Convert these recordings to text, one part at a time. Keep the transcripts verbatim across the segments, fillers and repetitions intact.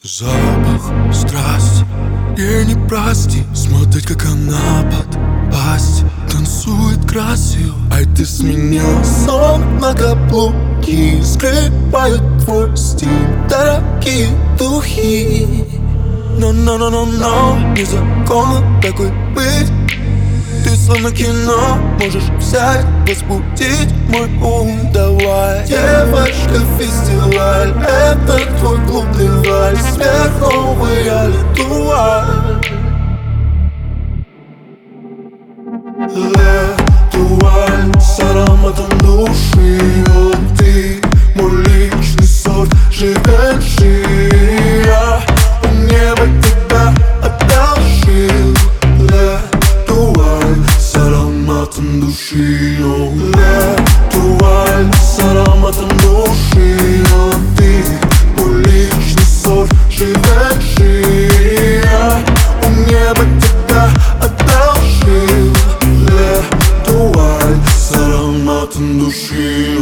Запах страсти и не прости. Смотреть, как она под пасть танцует красиво. Ай, ты сменила сон на каблуки. Скрывают твой стиль дорогие духи. Но-но-но-но-но, незаконно такой быть. Ты словно кино, можешь взять, возбудить мой ум. Давай, девочка, фестиваль, это твой клубный вальс, сверхновый ритуаль. Ритуаль с ароматом души. Вот ты, мой личный сорт, живешь я. У неба тебя одолжил. Ритуаль с ароматом души. Ритуаль с ароматом души. Вот ты, мой личный сорт, живешь я. У неба тебя одолжил. Ритуаль с ароматом души.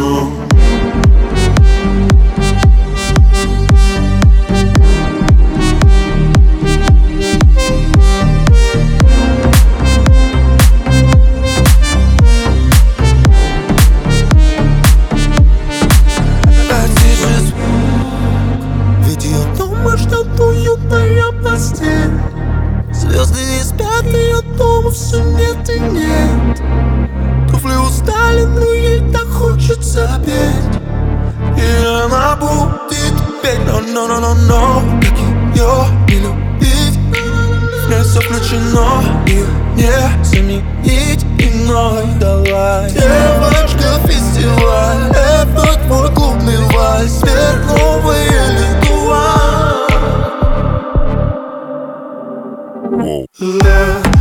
Звезды не спят, но я дома все нет и нет. Туфли устали, но ей так хочется петь. И она будет петь, но-но-но-но-но. Как ее не любить? В ней все включено, ее не заменить иной. Давай, девочка, фестиваль, это твой клубный вальс, сверхновый ритуаль. Wow.